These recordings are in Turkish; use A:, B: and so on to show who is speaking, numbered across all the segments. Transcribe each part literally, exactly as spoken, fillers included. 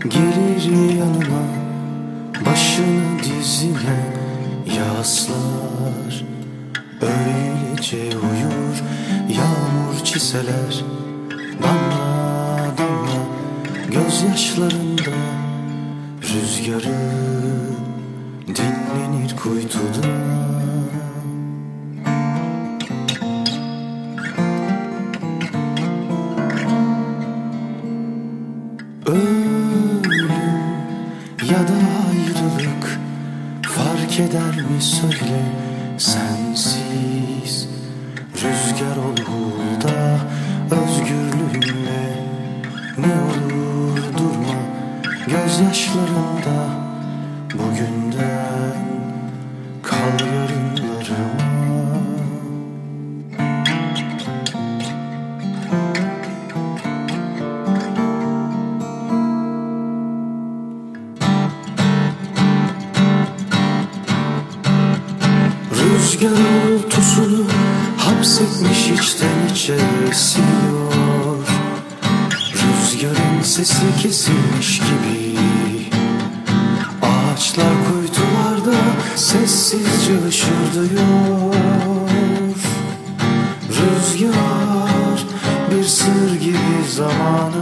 A: Gelir yanıma, başını dizine yaslar. Öylece uyur, yağmur çiseler. Damla damla gözyaşlarında, rüzgarı dinlenir kuytuda. Ölüm ya da ayrılık fark eder mi söyle, sensiz rüzgar ol hulda özgürlüğünle. Ne olur durma gözyaşlarında, bugünden kal yarınlarıma. Rüzgar oltusunu hapsetmiş içten içe esiyor. Rüzgarın sesi kesilmiş gibi, ağaçlar kuytularda sessizce hışırdıyor. Rüzgar bir sır gibi zamanı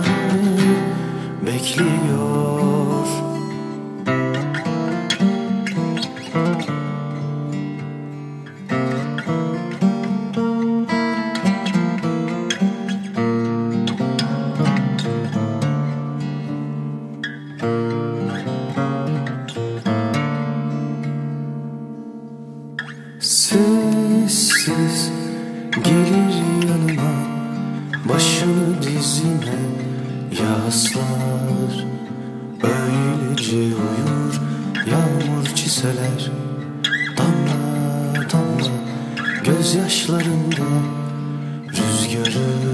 A: bekliyor. Sessiz gelir yanıma, başını dizine yaslar. Öylece uyur, yağmur çiseler. Damla damla gözyaşlarında, rüzgarı